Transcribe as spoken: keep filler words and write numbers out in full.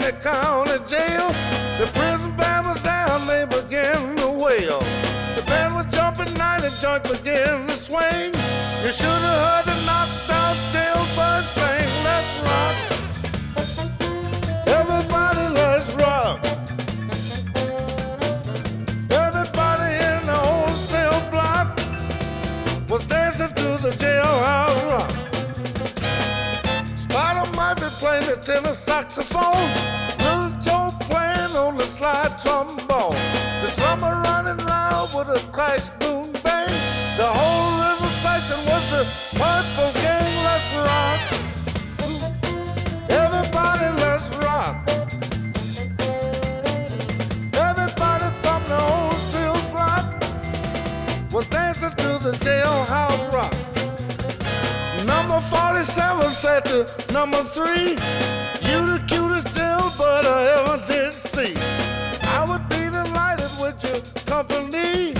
the county jail. The prison band was down, they began to wail. The band was jumping, night and joint began to swing. You should have heard the knocked out jailbird sing. Let's rock, everybody, let's rock. Everybody in the old cell block was dancing to the jailhouse rock. Spider might be playing the tenor saxophone, Little Joe playing on the slide trombone, the drummer running around with a crash boom bang. The whole rhythm section was the Purple Gang. Let's rock, everybody, let's rock. Everybody from the old cell block was dancing to the jailhouse rock. Number forty-seven said to number three, you the cutest jailbird I ever did see. I would be delighted with your company.